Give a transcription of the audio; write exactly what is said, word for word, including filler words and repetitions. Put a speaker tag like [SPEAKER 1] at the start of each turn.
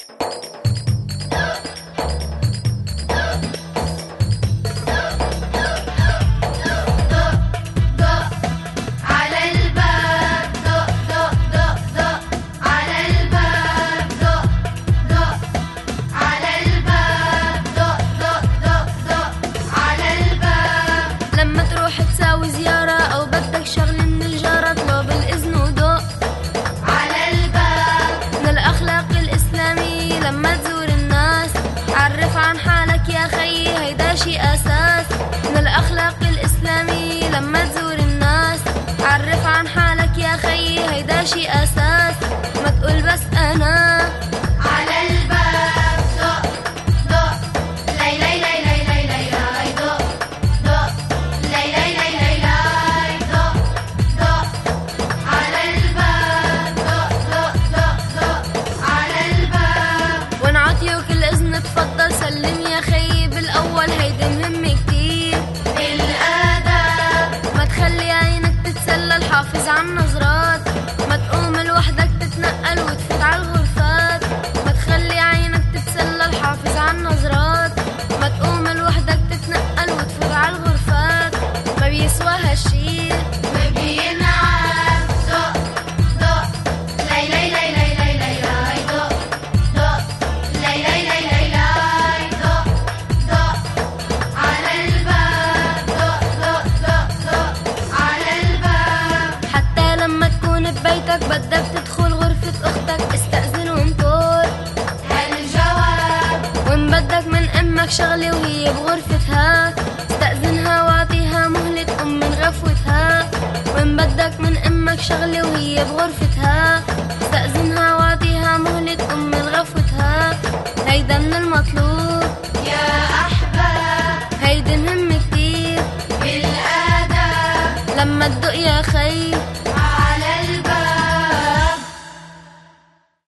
[SPEAKER 1] شي أساس من الأخلاق الإسلامي. لما تزور الناس عرف عن حالك يا خيي، هيدا شي أساس. ما تقول بس أنا
[SPEAKER 2] على الباب دق دق لي لي لي لي لي لي لي دق دق لي لي لي لي لي دق دق على الباب دق دق دق دق على الباب.
[SPEAKER 1] ونعطيوك الإذن تفضل سلم يا خيي بالأول، هيدي مهم كتير
[SPEAKER 2] بالآداب.
[SPEAKER 1] ما تخلي عينك تتسلل، حافظ على النظرات. ما تقوم لوحدك تتنقل وتفوت على الغرفات. ما تخلي عينك تتسلل، حافظ على النظرات. ما تقوم لوحدك تتنقل وتفوت على الغرفات. ما بيسوى هالشي
[SPEAKER 2] وبينعاد دق دق لي لي لي لي لي لي لي دق دق لي لي لي لي لي دق دق على الباب دق دق دق دق على الباب.
[SPEAKER 1] حتى لما تكون ببيتك بدك تدخل غرفة أختك، استأذن وانطر
[SPEAKER 2] هالجواب.
[SPEAKER 1] وإن بدك من أمك شغلة وهي بغرفتها، استأذنها واعطيها مهلة تقوم من غفوتها. وإن بدك من أمك شغلة وهي بغرفتها، استأذنها واعطيها مهلة تقوم من غفوتها. هيدا من المطلوب
[SPEAKER 2] يا أحباب
[SPEAKER 1] هيدي مهم كتير
[SPEAKER 2] بالآداب.
[SPEAKER 1] لما تدق يا خي